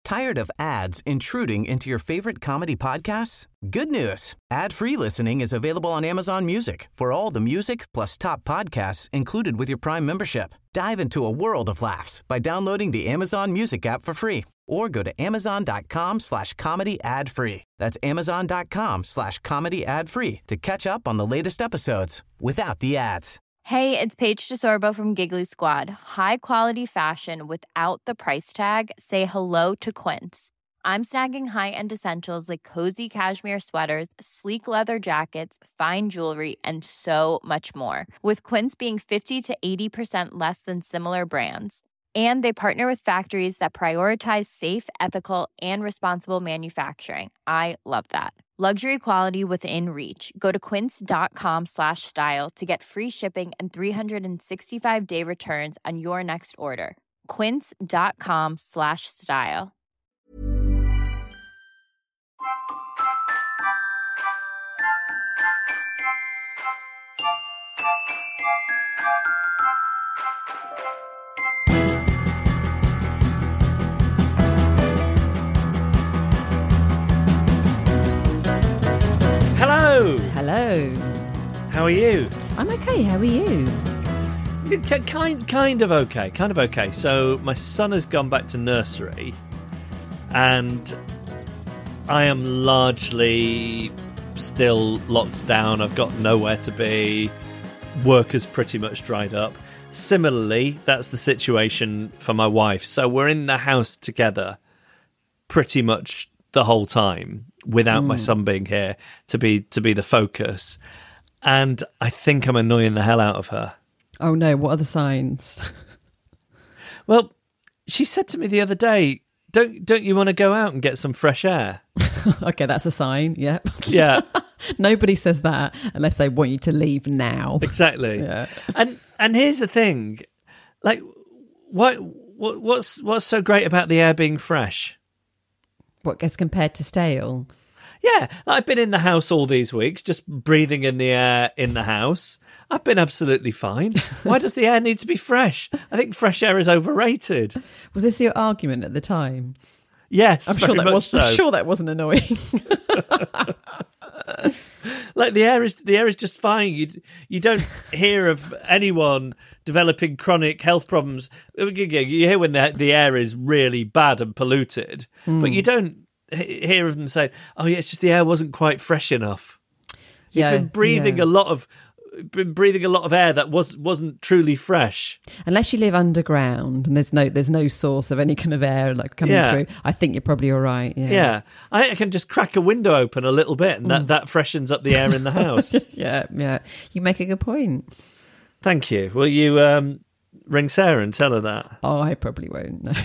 Tired of ads intruding into your favorite comedy podcasts? Good news. Ad-free listening is available on Amazon Music for all the music plus top podcasts included with your Prime membership. Dive into a world of laughs by downloading the Amazon Music app for free or go to amazon.com/comedy ad-free. That's amazon.com/comedy ad-free to catch up on the latest episodes without the ads. Hey, it's Paige DeSorbo from Giggly Squad. High quality fashion without the price tag. Say hello to Quince. I'm snagging high-end essentials like cozy cashmere sweaters, sleek leather jackets, fine jewelry, and so much more. With Quince being 50 to 80% less than similar brands. And they partner with factories that prioritize safe, ethical, and responsible manufacturing. I love that. Luxury quality within reach. Go to quince.com/style to get free shipping and 365-day returns on your next order. Quince.com/style. Hello. How are you? I'm okay. How are you? Kind of okay. So my son has gone back to nursery, and I am largely still locked down. I've got nowhere to be. Work has pretty much dried up. Similarly, that's the situation for my wife. So we're in the house together pretty much the whole time without my son being here to be the focus. And I think I'm annoying the hell out of her. Oh no, what are the signs? Well, she said to me the other day, don't you want to go out and get some fresh air? Okay, that's a sign, yeah. Yeah. Nobody says that unless they want you to leave now. Exactly. Yeah. And here's the thing. Like, what's so great about the air being fresh? What gets compared to stale? Yeah, I've been in the house all these weeks, just breathing in the air in the house. I've been absolutely fine. Why does the air need to be fresh? I think fresh air is overrated. Was this your argument at the time? Yes, I'm sure that wasn't annoying. Like the air is just fine. You don't hear of anyone developing chronic health problems. You hear when the air is really bad and polluted, but you don't hear of them saying, "Oh yeah, it's just the air wasn't quite fresh enough." You've been breathing a lot of air that wasn't truly fresh. Unless you live underground and there's no source of any kind of air like coming through, I think you're probably all right. Yeah. I can just crack a window open a little bit, and that freshens up the air in the house. Yeah. You make a good point. Thank you. Will you ring Sarah and tell her that? Oh, I probably won't. No.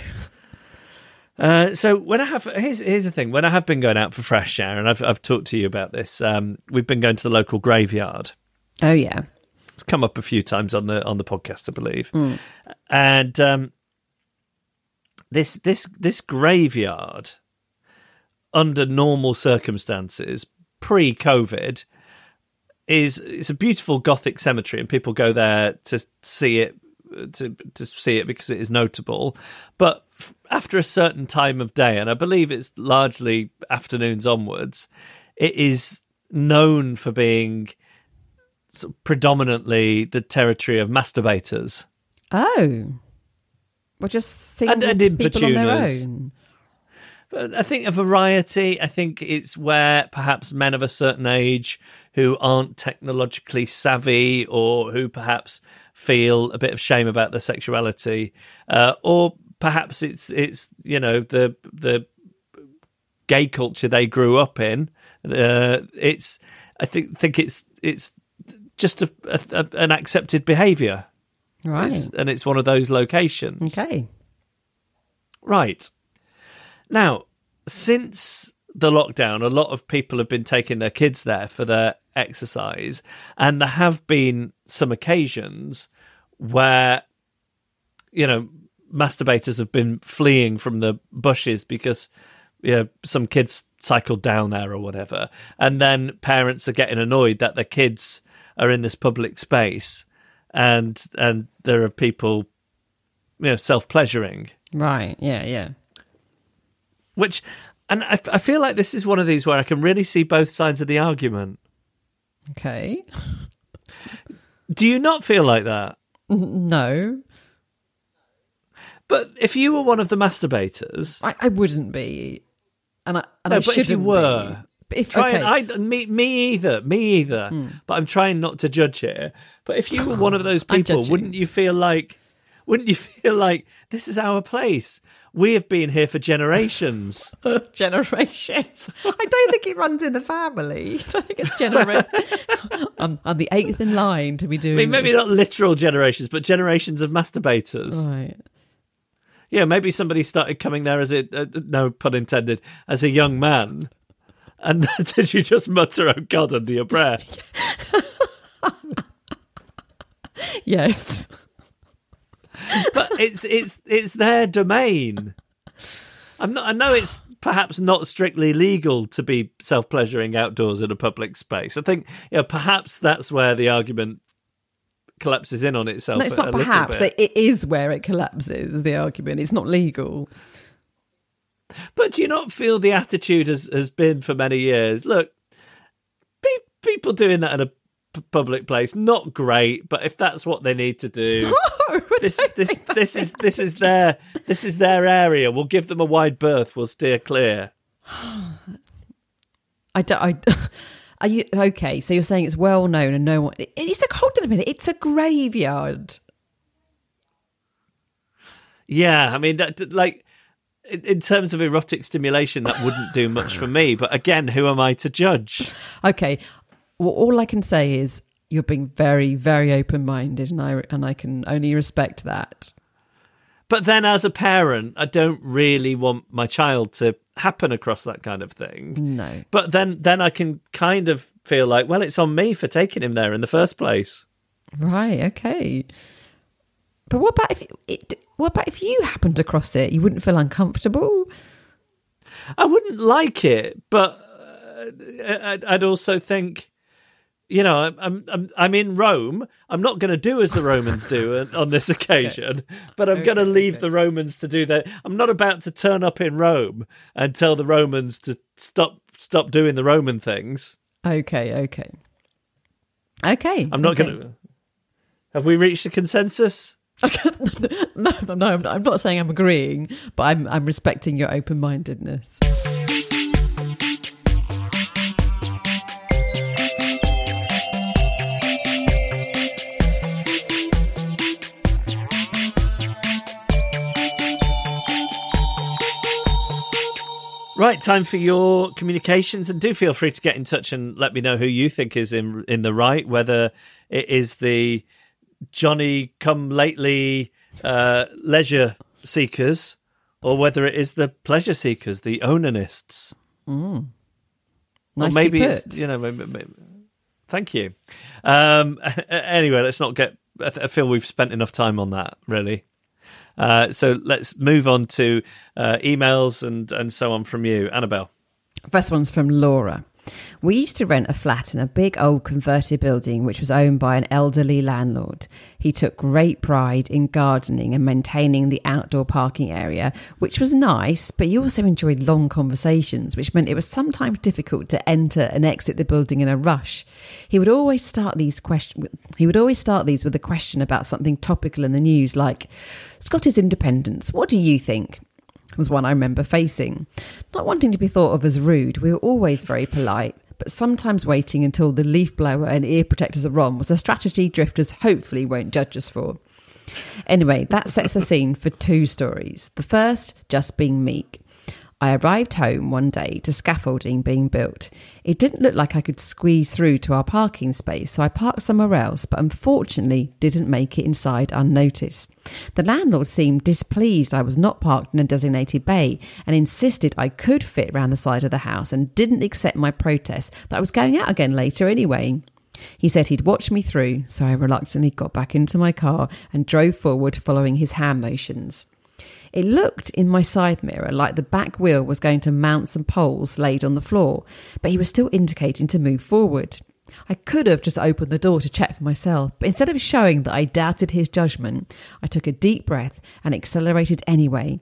So when here's the thing, when I have been going out for fresh air, and I've talked to you about this, we've been going to the local graveyard. Oh yeah, it's come up a few times on the podcast, I believe. And this graveyard, under normal circumstances, pre-COVID, it's a beautiful Gothic cemetery, and people go there to see it. To see it because it is notable, but after a certain time of day, and I believe it's largely afternoons onwards, it is known for being sort of predominantly the territory of masturbators. Oh, well, just single and people on their own. But I think a variety. I think it's where perhaps men of a certain age who aren't technologically savvy, or who perhaps feel a bit of shame about their sexuality, or perhaps it's the gay culture they grew up in. I think it's just an accepted behaviour, right? And it's one of those locations. Okay, right. Now, since the lockdown, a lot of people have been taking their kids there for their exercise, and there have been some occasions where, masturbators have been fleeing from the bushes because some kids cycled down there or whatever, and then parents are getting annoyed that their kids are in this public space, and there are people self-pleasuring. Right, yeah. Which, and I feel like this is one of these where I can really see both sides of the argument. Okay. Do you not feel like that? No. But if you were one of the masturbators... I wouldn't be. And I but shouldn't if you were... Be. Me either. But I'm trying not to judge here. But if you were one of those people, wouldn't you feel like this is our place? We have been here for generations. Generations. I don't think it runs in the family. I don't think it's generations. I'm the 8th in line to be doing. I mean, maybe not literal generations, but generations of masturbators. Right. Yeah, maybe somebody started coming there as no pun intended, as a young man. And did you just mutter, "Oh God," under your breath? Yes. But it's their domain. I know it's perhaps not strictly legal to be self-pleasuring outdoors in a public space. I think perhaps that's where the argument collapses in on itself. No, it's not perhaps. It is where it collapses, the argument. It's not legal. But do you not feel the attitude has been for many years? Look, people doing that in a public place, not great, but if that's what they need to do, this is their area. We'll give them a wide berth. We'll steer clear. Are you okay? So you're saying it's well known and no one. Hold on a minute. It's a graveyard. Yeah, I mean, in terms of erotic stimulation, that wouldn't do much for me. But again, who am I to judge? Okay, well, all I can say is you're being very, very open-minded, and I can only respect that. But then, as a parent, I don't really want my child to happen across that kind of thing. No. But then I can kind of feel like, well, it's on me for taking him there in the first place. Right. Okay. But what about if you happened across it? You wouldn't feel uncomfortable? I wouldn't like it, but I'd also think, I'm in Rome. I'm not going to do as the Romans do on this occasion, but I'm going to leave the Romans to do that. I'm not about to turn up in Rome and tell the Romans to stop doing the Roman things. Okay. I'm not going to. Have we reached a consensus? No, I'm not saying I'm agreeing, but I'm respecting your open-mindedness. Right, time for your communications, and do feel free to get in touch and let me know who you think is in the right, whether it is the Johnny come lately leisure seekers, or whether it is the pleasure seekers, the onanists. Nicely or maybe put. It's maybe. Thank you. Anyway, let's not get. I feel we've spent enough time on that, really. So let's move on to emails and so on from you, Annabelle. First one's from Laura. We used to rent a flat in a big old converted building which was owned by an elderly landlord. He took great pride in gardening and maintaining the outdoor parking area, which was nice, but he also enjoyed long conversations, which meant it was sometimes difficult to enter and exit the building in a rush. He would always start these with a question about something topical in the news, like, Scottish independence, what do you think? Was one I remember facing. Not wanting to be thought of as rude, we were always very polite, but sometimes waiting until the leaf blower and ear protectors are on was a strategy drifters hopefully won't judge us for. Anyway, that sets the scene for two stories. The first, just being meek. I arrived home one day to scaffolding being built. It didn't look like I could squeeze through to our parking space, so I parked somewhere else, but unfortunately didn't make it inside unnoticed. The landlord seemed displeased I was not parked in a designated bay and insisted I could fit round the side of the house and didn't accept my protest that I was going out again later anyway. He said he'd watch me through, so I reluctantly got back into my car and drove forward following his hand motions. It looked in my side mirror like the back wheel was going to mount some poles laid on the floor, but he was still indicating to move forward. I could have just opened the door to check for myself, but instead of showing that I doubted his judgment, I took a deep breath and accelerated anyway.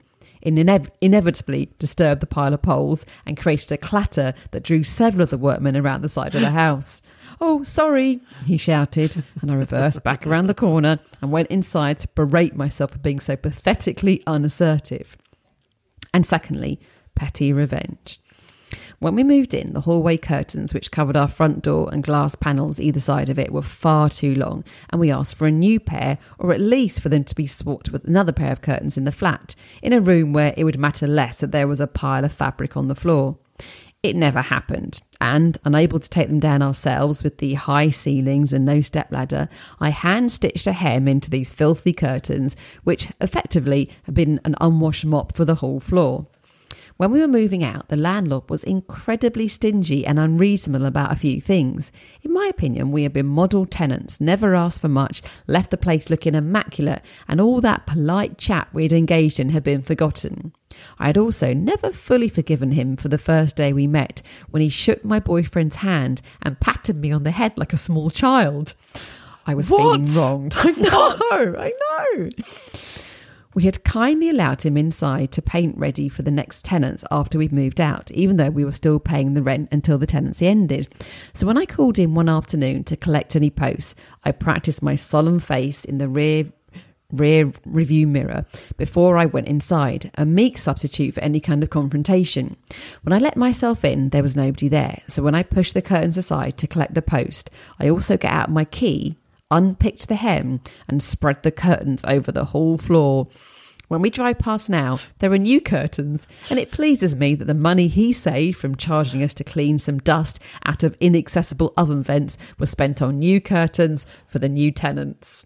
inevitably disturbed the pile of poles and created a clatter that drew several of the workmen around the side of the house. "Oh, sorry," he shouted, and I reversed back around the corner and went inside to berate myself for being so pathetically unassertive. And secondly, petty revenge. When we moved in, the hallway curtains, which covered our front door and glass panels either side of it, were far too long, and we asked for a new pair, or at least for them to be swapped with another pair of curtains in the flat, in a room where it would matter less that there was a pile of fabric on the floor. It never happened, and, unable to take them down ourselves with the high ceilings and no stepladder, I hand-stitched a hem into these filthy curtains, which effectively had been an unwashed mop for the whole floor. When we were moving out, the landlord was incredibly stingy and unreasonable about a few things. In my opinion, we had been model tenants, never asked for much, left the place looking immaculate, and all that polite chat we had engaged in had been forgotten. I had also never fully forgiven him for the first day we met, when he shook my boyfriend's hand and patted me on the head like a small child. I was feeling wronged. I know. We had kindly allowed him inside to paint ready for the next tenants after we'd moved out, even though we were still paying the rent until the tenancy ended. So when I called in one afternoon to collect any posts, I practiced my solemn face in the rear review mirror before I went inside, a meek substitute for any kind of confrontation. When I let myself in, there was nobody there. So when I pushed the curtains aside to collect the post, I also got out my key, unpicked the hem and spread the curtains over the whole floor. When we drive past now, there are new curtains, and it pleases me that the money he saved from charging us to clean some dust out of inaccessible oven vents was spent on new curtains for the new tenants.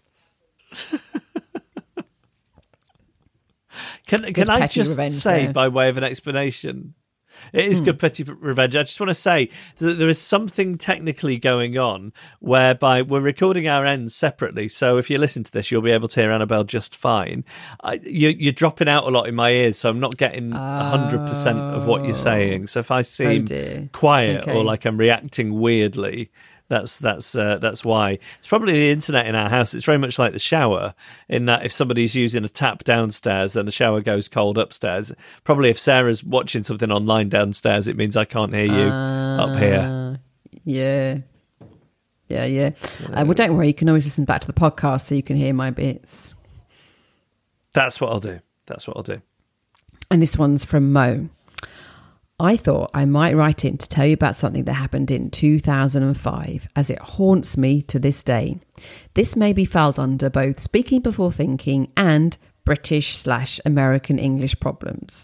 Can I just say, there, by way of an explanation, it is good petty revenge. I just want to say that there is something technically going on whereby we're recording our ends separately. So if you listen to this, you'll be able to hear Annabelle just fine. You're dropping out a lot in my ears, so I'm not getting 100% of what you're saying. So if I seem quiet or like I'm reacting weirdly, that's why. It's probably the internet in our house. It's very much like the shower, in that if somebody's using a tap downstairs, then the shower goes cold upstairs. Probably if Sarah's watching something online downstairs, it means I can't hear you up here. Yeah. Well, don't worry. You can always listen back to the podcast so you can hear my bits. That's what I'll do. And this one's from Mo. I thought I might write in to tell you about something that happened in 2005, as it haunts me to this day. This may be filed under both speaking before thinking and British/American English problems.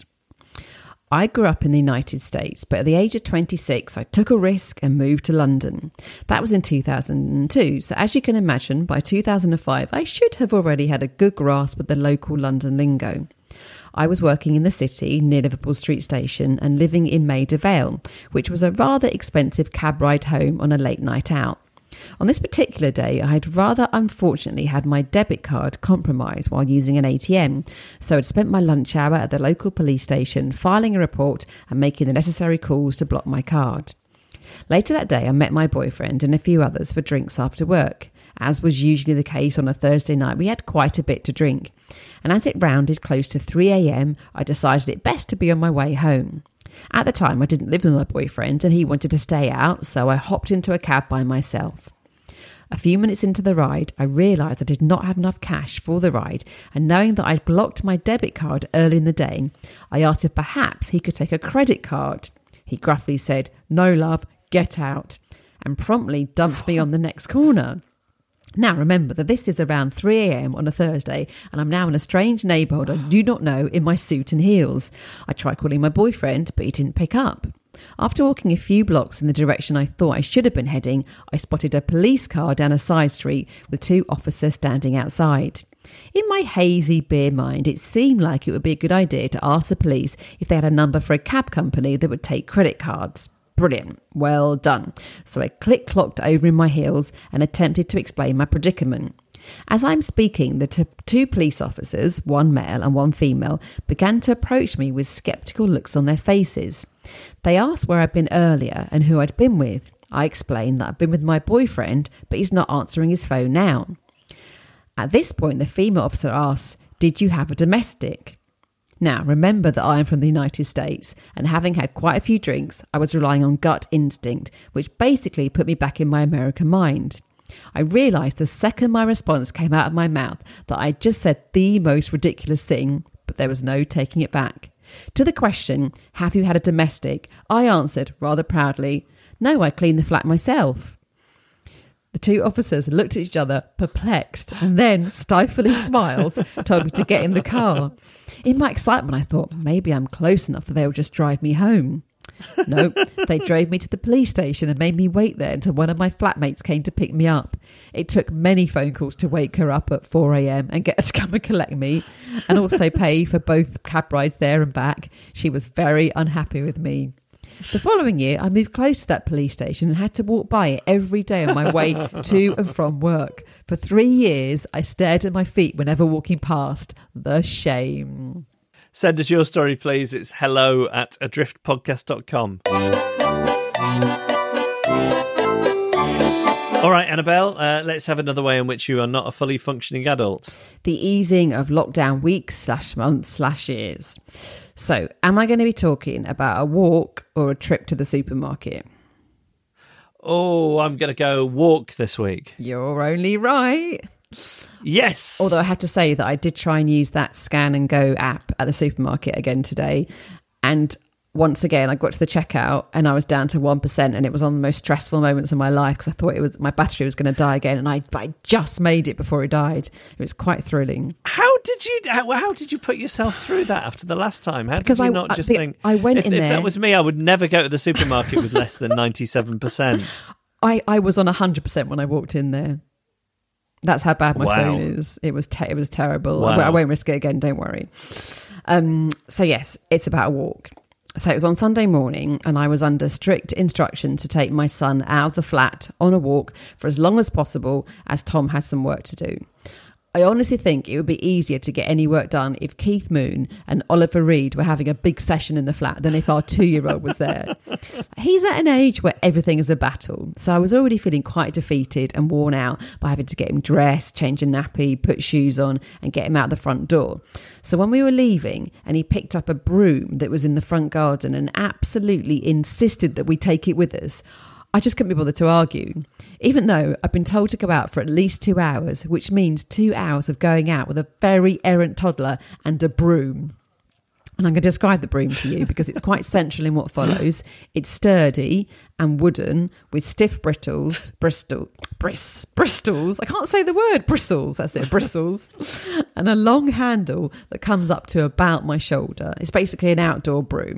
I grew up in the United States, but at the age of 26, I took a risk and moved to London. That was in 2002, so as you can imagine, by 2005, I should have already had a good grasp of the local London lingo. I was working in the city near Liverpool Street Station and living in Maida Vale, which was a rather expensive cab ride home on a late night out. On this particular day, I had rather unfortunately had my debit card compromised while using an ATM, so I'd spent my lunch hour at the local police station filing a report and making the necessary calls to block my card. Later that day, I met my boyfriend and a few others for drinks after work. As was usually the case on a Thursday night, we had quite a bit to drink. And as it rounded close to 3 a.m, I decided it best to be on my way home. At the time, I didn't live with my boyfriend and he wanted to stay out, so I hopped into a cab by myself. A few minutes into the ride, I realised I did not have enough cash for the ride, and knowing that I'd blocked my debit card early in the day, I asked if perhaps he could take a credit card. He gruffly said, "No, love, get out," and promptly dumped me on the next corner. Now remember that this is around 3 a.m. on a Thursday and I'm now in a strange neighbourhood I do not know in my suit and heels. I tried calling my boyfriend, but he didn't pick up. After walking a few blocks in the direction I thought I should have been heading, I spotted a police car down a side street with 2 officers standing outside. In my hazy beer mind, it seemed like it would be a good idea to ask the police if they had a number for a cab company that would take credit cards. Brilliant. Well done. So I click-clocked over in my heels and attempted to explain my predicament. As I'm speaking, the 2 police officers, one male and one female, began to approach me with sceptical looks on their faces. They asked where I'd been earlier and who I'd been with. I explained that I'd been with my boyfriend, but he's not answering his phone now. At this point, the female officer asked, "Did you have a domestic?" Now, remember that I am from the United States, and having had quite a few drinks, I was relying on gut instinct, which basically put me back in my American mind. I realised the second my response came out of my mouth that I had just said the most ridiculous thing, but there was no taking it back. To the question, have you had a domestic? I answered rather proudly, no, I cleaned the flat myself. The two officers looked at each other, perplexed, and then, stifling smiles, told me to get in the car. In my excitement, I thought, maybe I'm close enough that they'll just drive me home. No, they drove me to the police station and made me wait there until one of my flatmates came to pick me up. It took many phone calls to wake her up at 4 a.m. and get her to come and collect me, and also pay for both cab rides there and back. She was very unhappy with me. The following year, I moved close to that police station and had to walk by it every day on my way to and from work. For 3 years, I stared at my feet whenever walking past. The shame. Send us your story, please. It's hello@adriftpodcast.com. All right, Annabelle, let's have another way in which you are not a fully functioning adult. The easing of lockdown weeks/months/years. So, am I going to be talking about a walk or a trip to the supermarket? Oh, I'm going to go walk this week. You're only right. Yes. Although I have to say that I did try and use that Scan and Go app at the supermarket again today. And once again, I got to the checkout and I was down to 1%, and it was one of the most stressful moments of my life because I thought my battery was going to die again, and I just made it before it died. It was quite thrilling. How did you put yourself through that after the last time? How did you not just think? I went in there. If that was me, I would never go to the supermarket with less than 97%. I was on 100% when I walked in there. That's how bad my phone is. It was terrible. Wow. I won't risk it again, don't worry. So yes, it's about a walk. So it was on Sunday morning, and I was under strict instruction to take my son out of the flat on a walk for as long as possible, as Tom had some work to do. I honestly think it would be easier to get any work done if Keith Moon and Oliver Reed were having a big session in the flat than if our 2-year-old was there. He's at an age where everything is a battle. So I was already feeling quite defeated and worn out by having to get him dressed, change a nappy, put shoes on and get him out the front door. So when we were leaving and he picked up a broom that was in the front garden and absolutely insisted that we take it with us, I just couldn't be bothered to argue, even though I've been told to go out for at least 2 hours, which means 2 hours of going out with a very errant toddler and a broom. And I'm going to describe the broom to you because it's quite central in what follows. It's sturdy and wooden with stiff bristles. I can't say the word bristles. That's it, bristles. And a long handle that comes up to about my shoulder. It's basically an outdoor broom.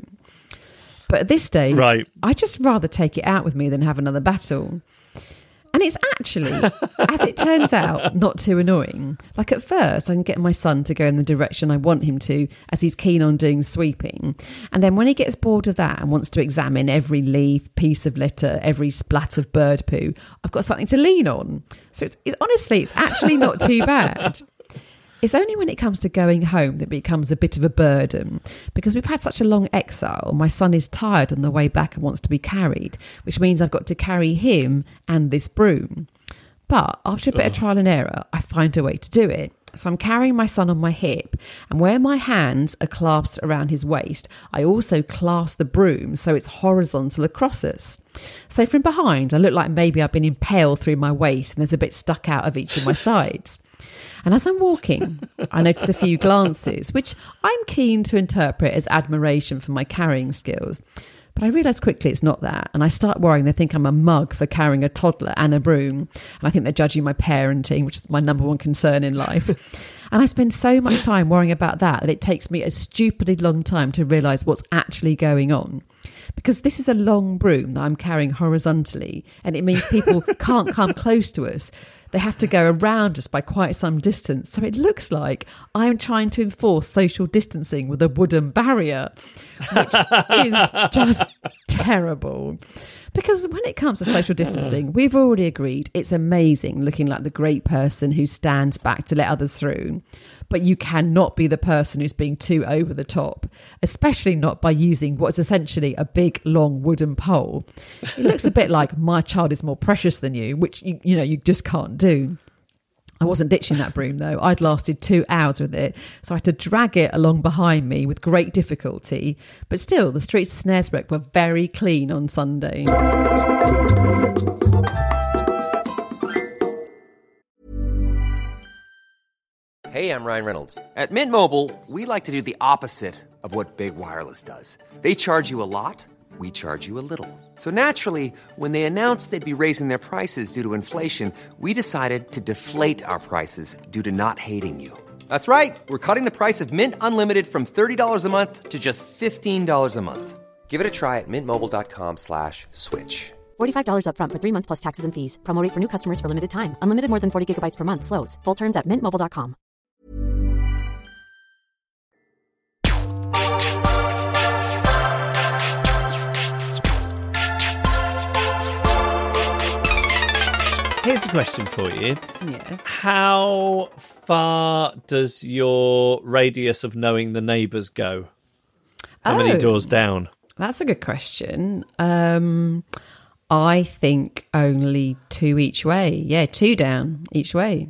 But at this stage, right, I'd just rather take it out with me than have another battle. And it's actually, as it turns out, not too annoying. Like at first, I can get my son to go in the direction I want him to, as he's keen on doing sweeping. And then when he gets bored of that and wants to examine every leaf, piece of litter, every splat of bird poo, I've got something to lean on. So honestly, it's actually not too bad. It's only when it comes to going home that it becomes a bit of a burden. Because we've had such a long exile, my son is tired on the way back and wants to be carried, which means I've got to carry him and this broom. But after a bit of trial and error, I find a way to do it. So I'm carrying my son on my hip, and where my hands are clasped around his waist, I also clasp the broom so it's horizontal across us. So from behind, I look like maybe I've been impaled through my waist and there's a bit stuck out of each of my sides. And as I'm walking, I notice a few glances, which I'm keen to interpret as admiration for my carrying skills. But I realise quickly it's not that. And I start worrying they think I'm a mug for carrying a toddler and a broom. And I think they're judging my parenting, which is my number one concern in life. And I spend so much time worrying about that it takes me a stupidly long time to realise what's actually going on. Because this is a long broom that I'm carrying horizontally, and it means people can't come close to us. They have to go around us by quite some distance. So it looks like I'm trying to enforce social distancing with a wooden barrier, which is just terrible. Because when it comes to social distancing, we've already agreed it's amazing looking like the great person who stands back to let others through. But you cannot be the person who's being too over the top, especially not by using what's essentially a big, long wooden pole. It looks a bit like my child is more precious than you, which you just can't do. I wasn't ditching that broom though. I'd lasted 2 hours with it, so I had to drag it along behind me with great difficulty. But still, the streets of Snaresbrook were very clean on Sunday. Hey, I'm Ryan Reynolds. At Mint Mobile, we like to do the opposite of what Big Wireless does. They charge you a lot, we charge you a little. So naturally, when they announced they'd be raising their prices due to inflation, we decided to deflate our prices due to not hating you. That's right. We're cutting the price of Mint Unlimited from $30 a month to just $15 a month. Give it a try at mintmobile.com/switch. $45 up front for 3 months plus taxes and fees. Promo rate for new customers for limited time. Unlimited more than 40 gigabytes per month. Slows full terms at mintmobile.com. Here's a question for you. Yes. How far does your radius of knowing the neighbours go? How many doors down? That's a good question. I think only 2 each way. Yeah, 2 down each way.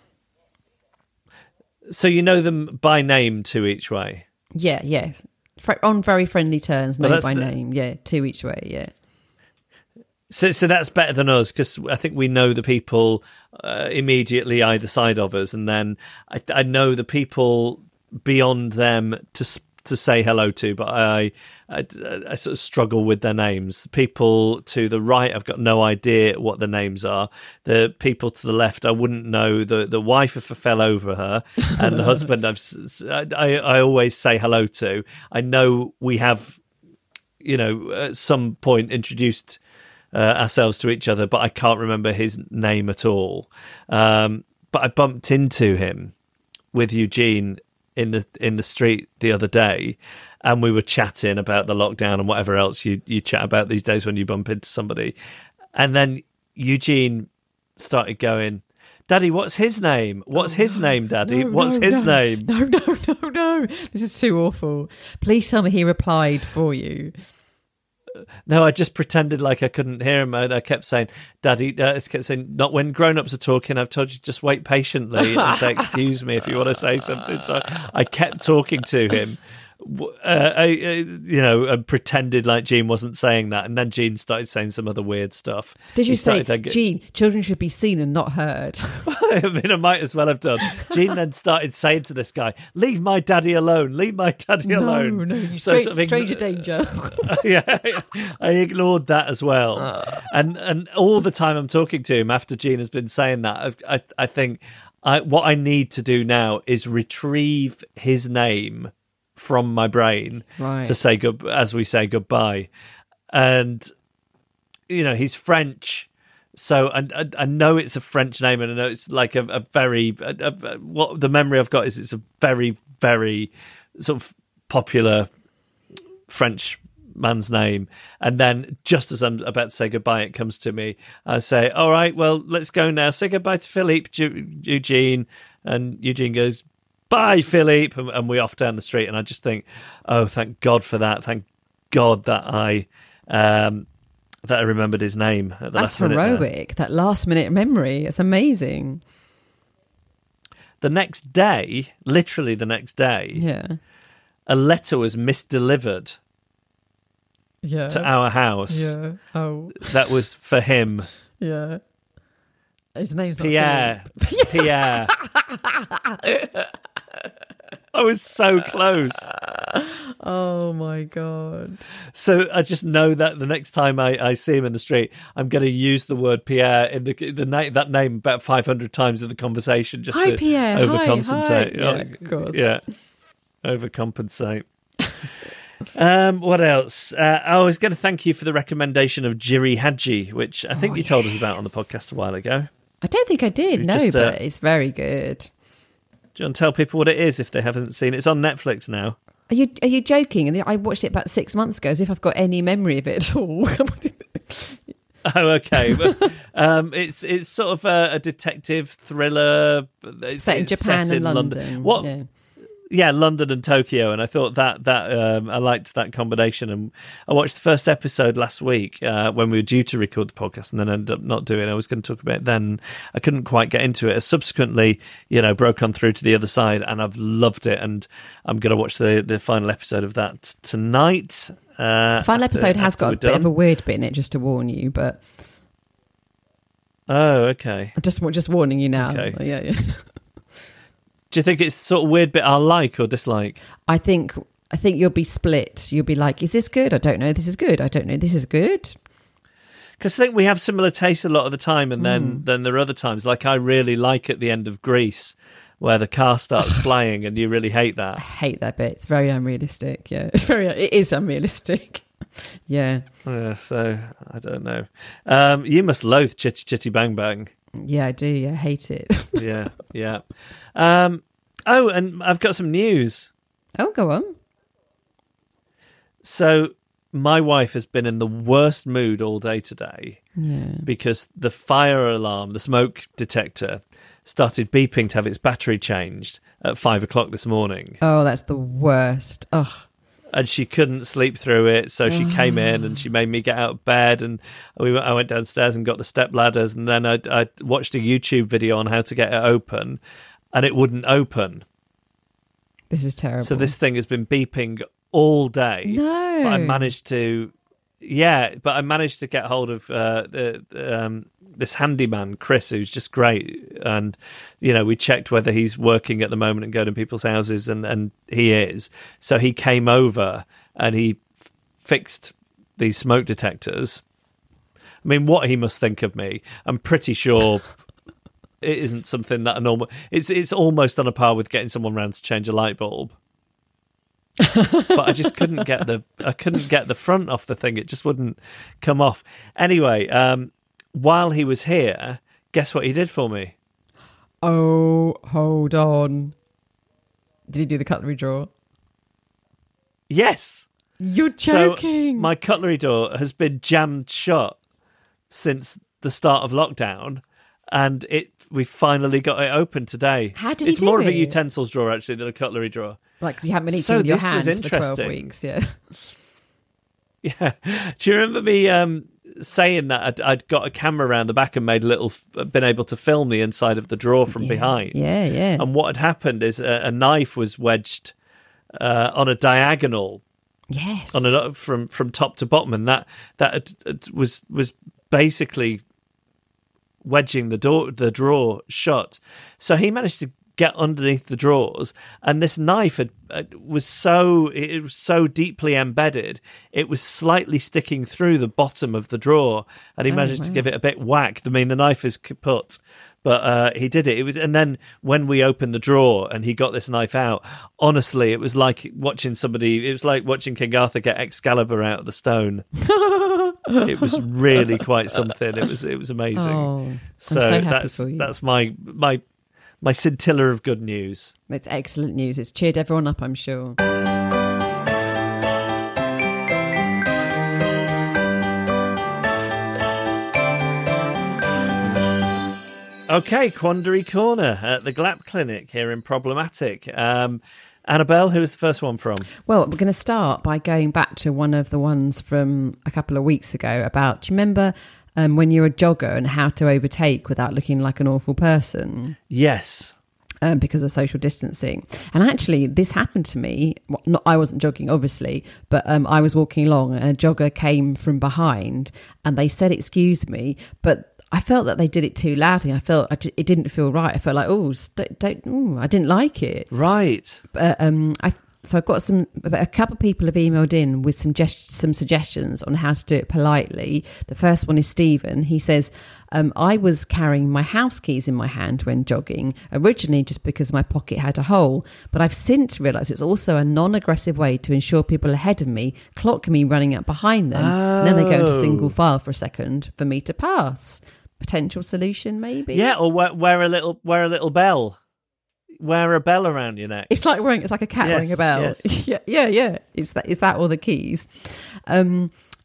So you know them by name 2 each way? Yeah. On very friendly terms, name by the... name. Yeah, 2 each way, yeah. So that's better than us, because I think we know the people immediately either side of us, and then I know the people beyond them to say hello to, but I sort of struggle with their names. People to the right, I've got no idea what the names are. The people to the left, I wouldn't know. The wife, if I fell over her, and the husband, I always say hello to. I know we have, at some point introduced ourselves to each other, but I can't remember his name at all. But I bumped into him with Eugene in the street the other day, and we were chatting about the lockdown and whatever else you chat about these days when you bump into somebody. And then Eugene started going, "Daddy, what's his name? What's his name, Daddy? What's his name?" No. This is too awful. Please tell me he replied for you. No, I just pretended like I couldn't hear him, and I kept saying, "Daddy," I kept saying, "Not when grown-ups are talking. I've told you to just wait patiently and say excuse me if you want to say something." So I kept talking to him, and pretended like Gene wasn't saying that, and then Gene started saying some other weird stuff. Did you say, Gene, children should be seen and not heard? I mean, I might as well have done. Gene then started saying to this guy, "Leave my daddy alone. Leave my daddy alone." No, stranger danger. Yeah, I ignored that as well. And all the time I'm talking to him after Gene has been saying that, I think what I need to do now is retrieve his name from my brain to say as we say goodbye. And he's French. So I know it's a French name, and I know it's like a very what the memory I've got is it's a very, very sort of popular French man's name. And then just as I'm about to say goodbye, it comes to me. I say, "All right, well, let's go now. Say goodbye to Philippe, Eugene." And Eugene goes, "Bye, Philippe," and we off down the street. And I just think, oh, thank God for that. Thank God that I remembered his name at the That's last minute. heroic, that last minute memory. It's amazing. The next day, literally the next day, yeah, a letter was misdelivered to our house. Yeah. Oh. That was for him. Yeah. His name's Pierre. Pierre. I was so close. Oh my God. So I just know that the next time I see him in the street, I'm going to use the word Pierre in that name about 500 times in the conversation just to Pierre. overcompensate. Hi. Yeah, of course. Yeah, overcompensate. What else? I was going to thank you for the recommendation of Jiri Haji, which I think you told us about on the podcast a while ago. I don't think I did, but it's very good. Do you want to tell people what it is if they haven't seen it? It's on Netflix now. Are you joking? And I watched it about 6 months ago, as if I've got any memory of it at all. Oh, okay. It's sort of a detective thriller. Set in Japan and London. What? Yeah. London and Tokyo, and I thought that I liked that combination. And I watched the first episode last week when we were due to record the podcast, and then ended up not doing it. I was going to talk about it then. I couldn't quite get into it. I subsequently, broke on through to the other side, and I've loved it. And I'm going to watch the final episode of that tonight. The final episode has got a bit of a weird bit in it, just to warn you, but... Oh, okay. Just warning you now. Okay. Yeah. Do you think it's sort of weird bit I'll like or dislike? I think you'll be split. You'll be like, is this good? I don't know. This is good. I don't know. This is good. Because I think we have similar tastes a lot of the time, and then there are other times, like I really like at the end of Grease, where the car starts flying, and you really hate that. I hate that bit. It's very unrealistic. Yeah, it is unrealistic. Yeah. So I don't know. You must loathe Chitty Chitty Bang Bang. Yeah, I do. Yeah, I hate it. Yeah. And I've got some news. Oh, go on. So my wife has been in the worst mood all day today. Yeah. Because the fire alarm, the smoke detector, started beeping to have its battery changed at 5 o'clock this morning. Oh, that's the worst. Oh. And she couldn't sleep through it, so she came in and she made me get out of bed, and I went downstairs and got the step ladders, and then I watched a YouTube video on how to get it open, and it wouldn't open. This is terrible. So this thing has been beeping all day. No. But I managed to get hold of this handyman, Chris, who's just great. And, we checked whether he's working at the moment and going to people's houses, and he is. So he came over and he fixed these smoke detectors. I mean, what he must think of me, I'm pretty sure it isn't something that a normal... It's almost on a par with getting someone round to change a light bulb. But I just couldn't get the front off the thing. It just wouldn't come off. Anyway, while he was here, guess what he did for me? Oh, hold on. Did he do the cutlery drawer? Yes. You're joking. So my cutlery drawer has been jammed shut since the start of lockdown, and we finally got it open today. How did he do it? It's more of a utensils drawer, actually, than a cutlery drawer. Like, because you haven't been eating with your hands for 12 weeks, yeah. Yeah. Do you remember me saying that I'd got a camera around the back and been able to film the inside of the drawer from behind? Yeah. And what had happened is a knife was wedged on a diagonal. Yes. From top to bottom, and that was basically wedging the drawer shut. So he managed to get underneath the drawers, and this knife was so deeply embedded, it was slightly sticking through the bottom of the drawer, and he managed to give it a bit whack. I mean, the knife is kaput, but he did it. And then when we opened the drawer and he got this knife out, honestly, it was like watching King Arthur get Excalibur out of the stone. It was really quite something. It was amazing. Oh, so that's my scintilla of good news. It's excellent news. It's cheered everyone up, I'm sure. Okay, Quandary Corner at the GLAP Clinic here in Problematic. Annabelle, who is the first one from? Well, we're going to start by going back to one of the ones from a couple of weeks ago about, do you remember when you're a jogger and how to overtake without looking like an awful person? Yes. Because of social distancing. And actually, this happened to me. I wasn't jogging, obviously, but I was walking along and a jogger came from behind and they said, "Excuse me," but I felt that they did it too loudly. It didn't feel right. I felt like, I didn't like it. Right. So I've got a couple of people have emailed in with some suggestions on how to do it politely. The first one is Stephen. He says, I was carrying my house keys in my hand when jogging, originally just because my pocket had a hole. But I've since realised it's also a non-aggressive way to ensure people ahead of me clock me running up behind them. And then they go into single file for a second for me to pass. Potential solution, maybe? Yeah, or wear a little bell. Wear a bell around your neck. It's like a cat wearing a bell. Yes. Yeah. Is that all the keys?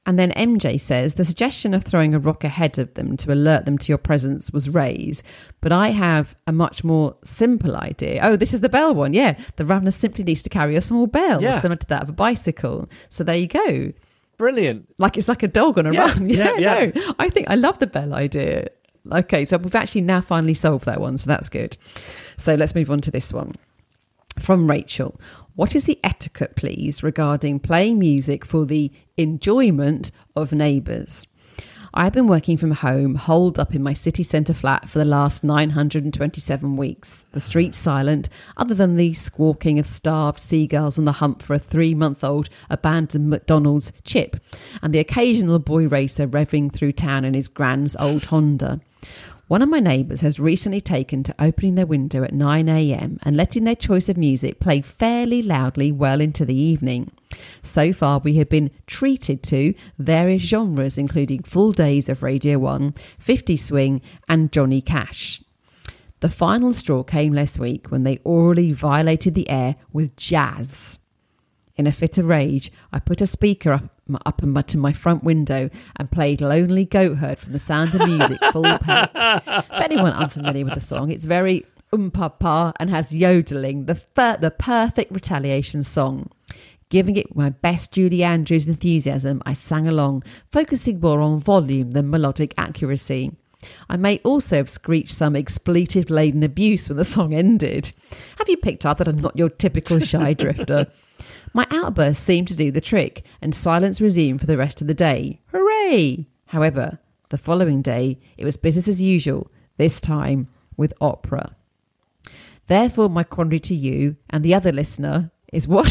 And then MJ says, the suggestion of throwing a rock ahead of them to alert them to your presence was raised, but I have a much more simple idea. Oh, this is the bell one. Yeah, the runner simply needs to carry a small bell, similar to that of a bicycle. So there you go. Brilliant. Like it's like a dog on a run. Yeah. No, I love the bell idea. Okay, so we've actually now finally solved that one, so that's good. So let's move on to this one. From Rachel. What is the etiquette, please, regarding playing music for the enjoyment of neighbours? I've been working from home, holed up in my city centre flat for the last 927 weeks. The street's silent, other than the squawking of starved seagulls on the hunt for a 3-month-old abandoned McDonald's chip, and the occasional boy racer revving through town in his grand's old Honda. One of my neighbours has recently taken to opening their window at 9 a.m. and letting their choice of music play fairly loudly well into the evening. So far, we have been treated to various genres, including full days of Radio 1, 50 Swing and Johnny Cash. The final straw came last week when they orally violated the air with jazz. In a fit of rage, I put a speaker up to my front window and played Lonely Goat Herd from The Sound of Music full pelt. For anyone unfamiliar with the song, it's very papa and has yodeling, the perfect retaliation song. Giving it my best Julie Andrews enthusiasm, I sang along, focusing more on volume than melodic accuracy. I may also have screeched some expletive-laden abuse when the song ended. Have you picked up that I'm not your typical shy drifter? My outburst seemed to do the trick, and silence resumed for the rest of the day. Hooray! However, the following day, it was business as usual, this time with opera. Therefore, my quandary to you and the other listener is what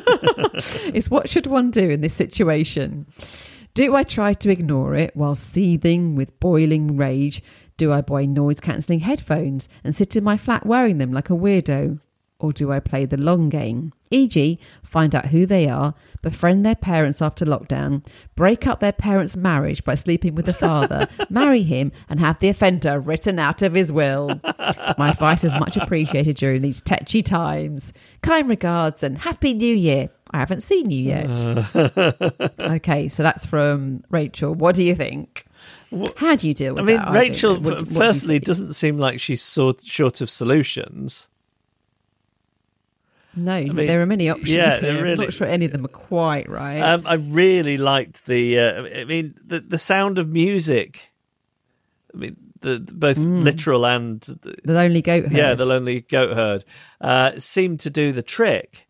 should one do in this situation? Do I try to ignore it while seething with boiling rage? Do I buy noise-cancelling headphones and sit in my flat wearing them like a weirdo? Or do I play the long game? E.g., find out who they are, befriend their parents after lockdown, break up their parents' marriage by sleeping with the father, marry him, and have the offender written out of his will. My advice is much appreciated during these tetchy times. Kind regards and Happy New Year. I haven't seen you yet. Okay, so that's from Rachel. What do you think? How do you deal with that? Rachel, firstly, doesn't seem like she's short of solutions. No, there are many options here. Really, I'm not sure any of them are quite right. I really liked the sound of music. I mean, both literal and... The Lonely Goat Herd. Yeah, the Lonely Goat Herd seemed to do the trick.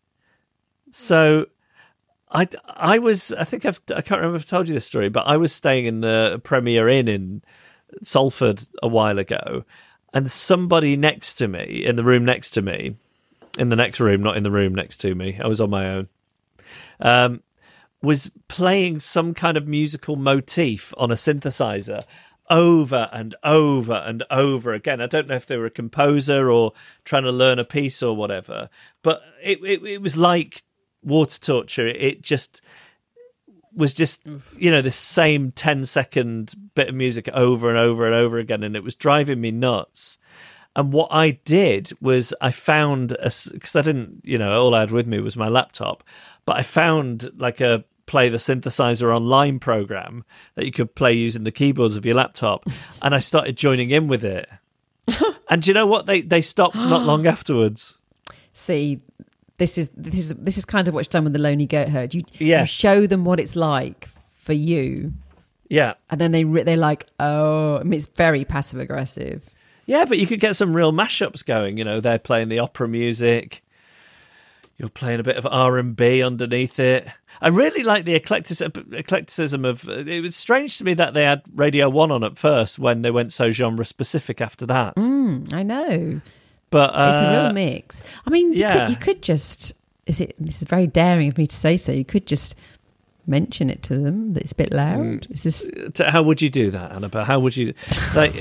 So I can't remember if I told you this story, but I was staying in the Premier Inn in Salford a while ago, and somebody next to me, in the room next to me, in the next room, not in the room next to me, I was on my own, was playing some kind of musical motif on a synthesizer over and over and over again. I don't know if they were a composer or trying to learn a piece or whatever, but it was like water torture. It just was just, the same 10-second bit of music over and over and over again, and it was driving me nuts. And what I did was I found, because I didn't, all I had with me was my laptop, but I found like a play the synthesizer online program that you could play using the keyboards of your laptop, and I started joining in with it. And do you know what? They stopped not long afterwards. See, this is kind of what's done with the Lonely Goat Herd. You show them what it's like for you. Yeah. And then they're like, oh, I mean, it's very passive aggressive. Yeah, but you could get some real mashups going. They're playing the opera music. You're playing a bit of R&B underneath it. I really like the eclecticism of... It was strange to me that they had Radio 1 on at first when they went so genre-specific after that. I know. But it's a real mix. I mean, you could just... This is very daring of me to say so. You could just mention it to them that it's a bit loud. How would you do that, Annabelle? How would you... Like,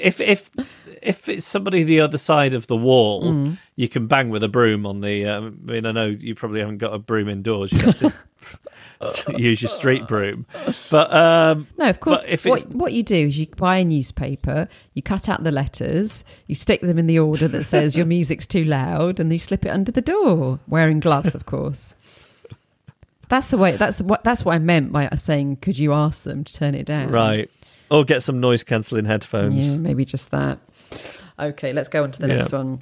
if it's somebody the other side of the wall, you can bang with a broom on the... I know you probably haven't got a broom indoors. You have to use your street broom. But no, of course. What you do is you buy a newspaper, you cut out the letters, you stick them in the order that says your music's too loud, and you slip it under the door, wearing gloves, of course. That's the way. That's what I meant by saying, could you ask them to turn it down? Right. Or get some noise cancelling headphones. Yeah, maybe just that. Okay, let's go on to the next one.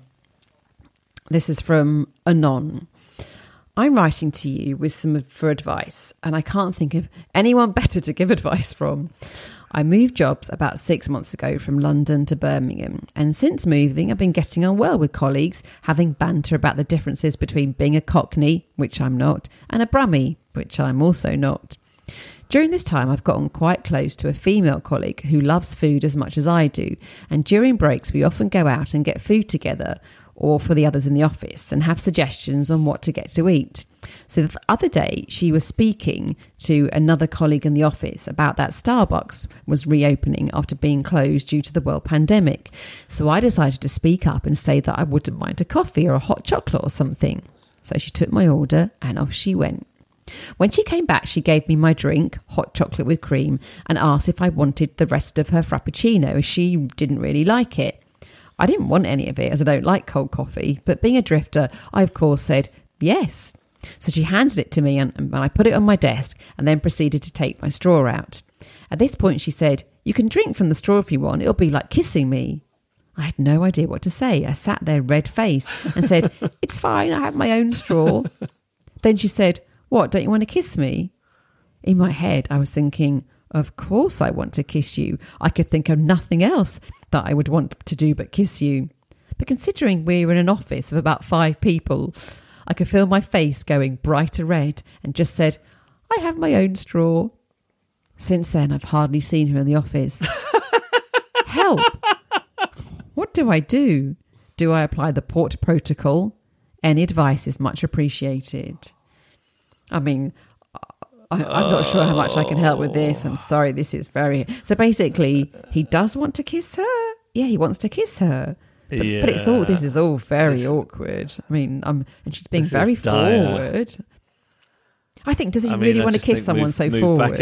This is from Anon. I'm writing to you for advice, and I can't think of anyone better to give advice from. I moved jobs about 6 months ago from London to Birmingham, and since moving I've been getting on well with colleagues, having banter about the differences between being a Cockney, which I'm not, and a Brummie, which I'm also not. During this time I've gotten quite close to a female colleague who loves food as much as I do, and during breaks we often go out and get food together, or for the others in the office, and have suggestions on what to get to eat. So the other day she was speaking to another colleague in the office about that Starbucks was reopening after being closed due to the world pandemic. So I decided to speak up and say that I wouldn't mind a coffee or a hot chocolate or something. So she took my order and off she went. When she came back, she gave me my drink, hot chocolate with cream, and asked if I wanted the rest of her Frappuccino, as she didn't really like it. I didn't want any of it, as I don't like cold coffee, but being a drifter, I of course said yes. So she handed it to me and I put it on my desk and then proceeded to take my straw out. At this point she said, "You can drink from the straw if you want, it'll be like kissing me." I had no idea what to say. I sat there red-faced and said, "It's fine, I have my own straw." Then she said, "What, don't you want to kiss me?" In my head I was thinking, of course I want to kiss you. I could think of nothing else that I would want to do but kiss you. But considering we were in an office of about 5 people, I could feel my face going brighter red and just said, "I have my own straw." Since then, I've hardly seen her in the office. Help! What do I do? Do I apply the Port Protocol? Any advice is much appreciated. I mean, I'm not sure how much I can help with this. I'm sorry, this is very... So basically, he does want to kiss her. Yeah, he wants to kiss her. But this is all very awkward. I mean, and she's being very forward. I think, does he really want to kiss someone so forward?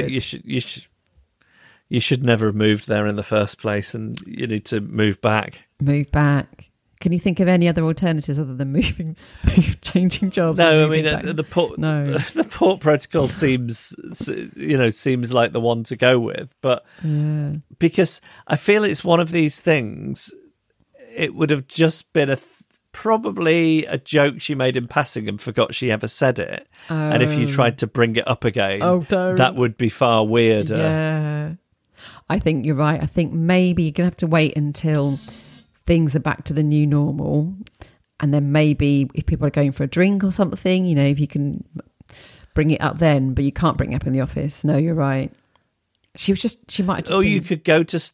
You should never have moved there in the first place, and you need to move back. Move back. Can you think of any other alternatives other than changing jobs? No, I mean the Port Protocol seems like the one to go with, but because I feel it's one of these things, it would have just been probably a joke she made in passing and forgot she ever said it. And if you tried to bring it up again, that would be far weirder. Yeah, I think you're right. I think maybe you're gonna have to wait until things are back to the new normal, and then maybe if people are going for a drink or something, if you can bring it up then, but you can't bring it up in the office. No, you're right. She might have just you could go to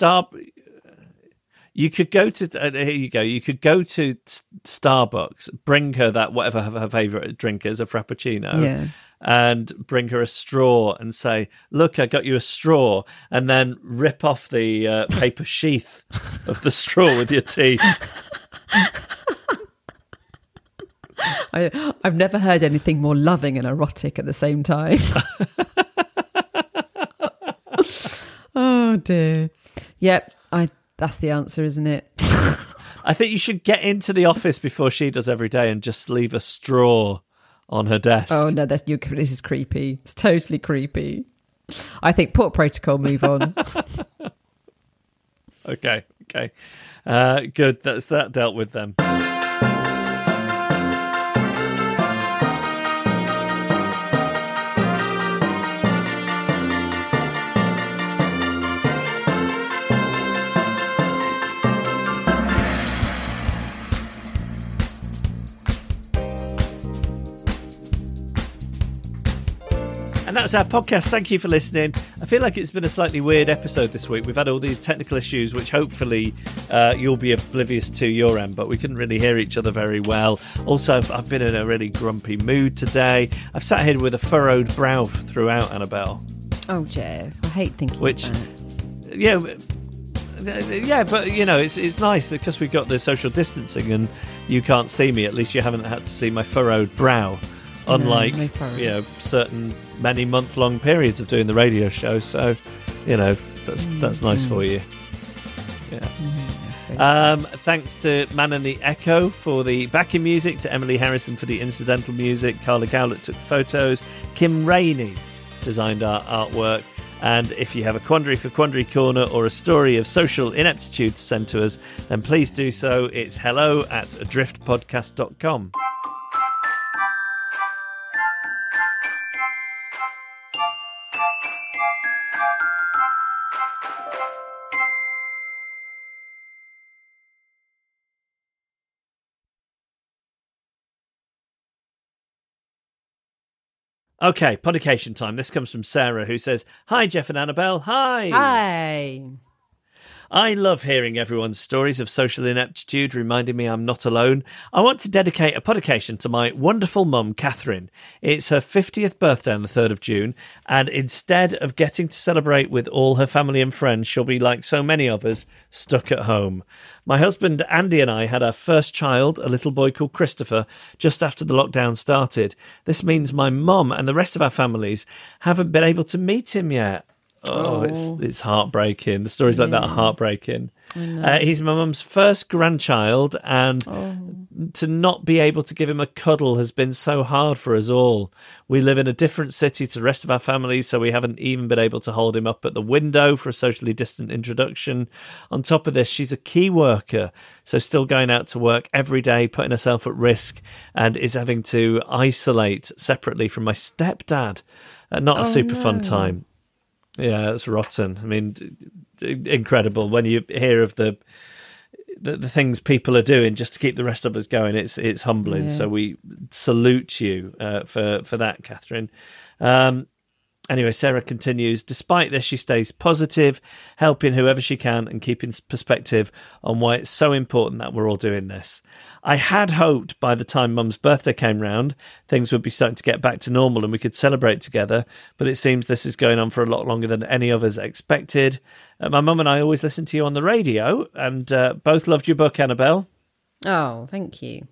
Starbucks, bring her that, whatever her favourite drink is, a Frappuccino, and bring her a straw and say, "Look, I got you a straw," and then rip off the paper sheath of the straw with your teeth. I've never heard anything more loving and erotic at the same time. Oh dear. Yep, that's the answer, isn't it? I think you should get into the office before she does every day and just leave a straw on her desk. Oh no, this is creepy. It's totally creepy. I think Port Protocol, move on. Okay. Good. That's that dealt with them. And that's our podcast. Thank you for listening. I feel like it's been a slightly weird episode this week. We've had all these technical issues, which hopefully you'll be oblivious to your end, but we couldn't really hear each other very well. Also, I've been in a really grumpy mood today. I've sat here with a furrowed brow throughout, Annabelle. Oh, Jeff, I hate thinking about it. Yeah, but it's nice that because we've got the social distancing and you can't see me, at least you haven't had to see my furrowed brow. Unlike certain many month-long periods of doing the radio show, so that's nice for you. Yeah. Thanks to Man and the Echo for the backing music, to Emily Harrison for the incidental music, Carla Gowlett took photos, Kim Rainey designed our artwork. And if you have a quandary for Quandary Corner or a story of social ineptitude to send to us, then please do so. It's hello@adriftpodcast.com. Okay, podication time. This comes from Sarah, who says, "Hi, Jeff and Annabelle. Hi. Hi. I love hearing everyone's stories of social ineptitude, reminding me I'm not alone. I want to dedicate a podication to my wonderful mum, Catherine. It's her 50th birthday on the 3rd of June, and instead of getting to celebrate with all her family and friends, she'll be like so many of us, stuck at home. My husband, Andy, and I had our first child, a little boy called Christopher, just after the lockdown started. This means my mum and the rest of our families haven't been able to meet him yet." Oh, it's heartbreaking. The stories like that are heartbreaking. He's my mum's first grandchild, and to not be able to give him a cuddle has been so hard for us all. We live in a different city to the rest of our families, so we haven't even been able to hold him up at the window for a socially distant introduction. On top of this, she's a key worker, so still going out to work every day, putting herself at risk, and is having to isolate separately from my stepdad. Not a super fun time. Yeah, it's rotten. I mean, incredible when you hear of the things people are doing just to keep the rest of us going. It's humbling. So we salute you for that, Catherine. Anyway, Sarah continues, despite this, she stays positive, helping whoever she can and keeping perspective on why it's so important that we're all doing this. I had hoped by the time Mum's birthday came round, things would be starting to get back to normal and we could celebrate together, but it seems this is going on for a lot longer than any of us expected. My mum and I always listen to you on the radio, and both loved your book, Annabelle. Oh, thank you.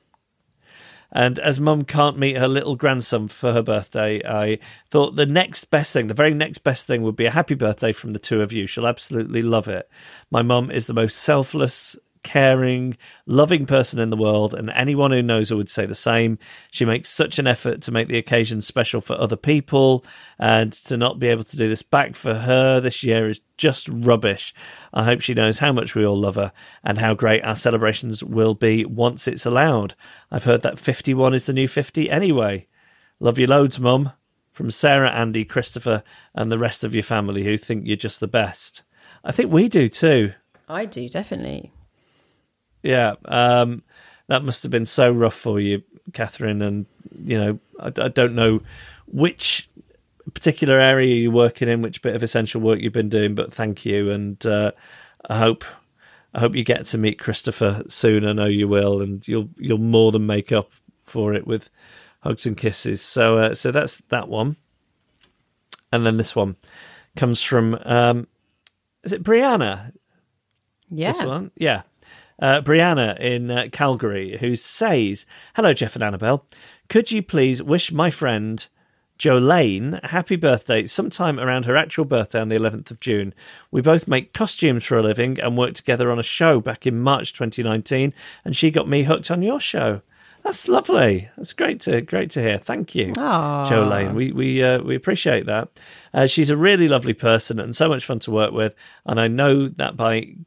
And as Mum can't meet her little grandson for her birthday, I thought the very next best thing would be a happy birthday from the two of you. She'll absolutely love it. My mum is the most selfless, caring, loving person in the world, and anyone who knows her would say the same. She makes such an effort to make the occasion special for other people, and to not be able to do this back for her this year is just rubbish. I hope she knows how much we all love her and how great our celebrations will be once it's allowed. I've heard that 51 is the new 50 anyway. Love you loads, Mum. From Sarah, Andy, Christopher, and the rest of your family who think you're just the best. I think we do too. I do, definitely. Yeah, that must have been so rough for you, Catherine. And, you know, I don't know which particular area you're working in, which bit of essential work you've been doing, but thank you. And I hope you get to meet Christopher soon. I know you will, and you'll more than make up for it with hugs and kisses. So that's that one. And then this one comes from, is it Brianna? Yeah. This one? Yeah. Brianna in Calgary, who says, "Hello, Jeff and Annabelle. Could you please wish my friend Jolene happy birthday sometime around her actual birthday on the 11th of June? We both make costumes for a living and worked together on a show back in March 2019, and she got me hooked on your show." That's lovely. That's great to hear. Thank you, Jolene. We appreciate that. She's a really lovely person and so much fun to work with. And I know that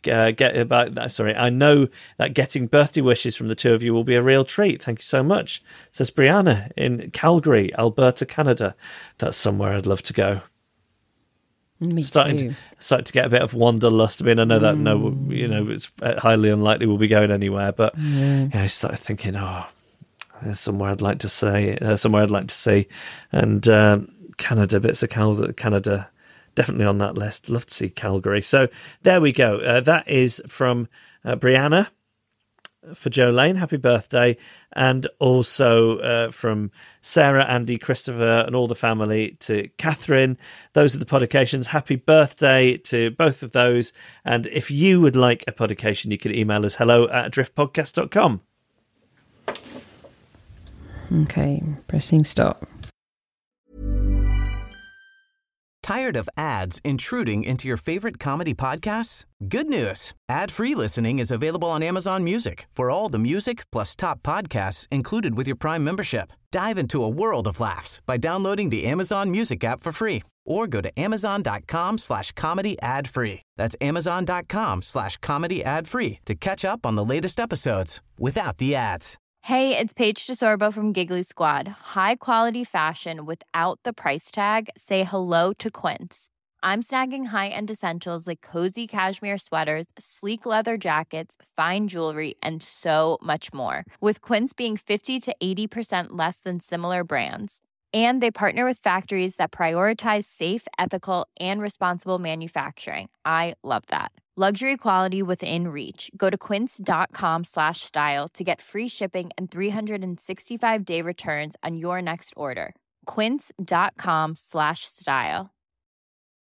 I know that getting birthday wishes from the two of you will be a real treat. Thank you so much. Says Brianna in Calgary, Alberta, Canada. That's somewhere I'd love to go. Me starting to get a bit of wanderlust. I mean, I know that it's highly unlikely we'll be going anywhere, but I started thinking, there's somewhere I'd like to see, and Canada, bits of Canada, definitely on that list. Love to see Calgary. So there we go. That is from Brianna for Jolene. Happy birthday. And also from Sarah, Andy, Christopher, and all the family to Catherine. Those are the podications. Happy birthday to both of those. And if you would like a podication, you can email us hello@adriftpodcast.com. Okay, pressing stop. Tired of ads intruding into your favorite comedy podcasts? Good news. Ad-free listening is available on Amazon Music for all the music plus top podcasts included with your Prime membership. Dive into a world of laughs by downloading the Amazon Music app for free or go to amazon.com/comedy ad-free. That's amazon.com/comedy ad-free to catch up on the latest episodes without the ads. Hey, it's Paige DeSorbo from Giggly Squad. High quality fashion without the price tag. Say hello to Quince. I'm snagging high-end essentials like cozy cashmere sweaters, sleek leather jackets, fine jewelry, and so much more. With Quince being 50 to 80% less than similar brands. And they partner with factories that prioritize safe, ethical, and responsible manufacturing. I love that. Luxury quality within reach. Go to quince.com/style to get free shipping and 365-day returns on your next order. Quince.com/style.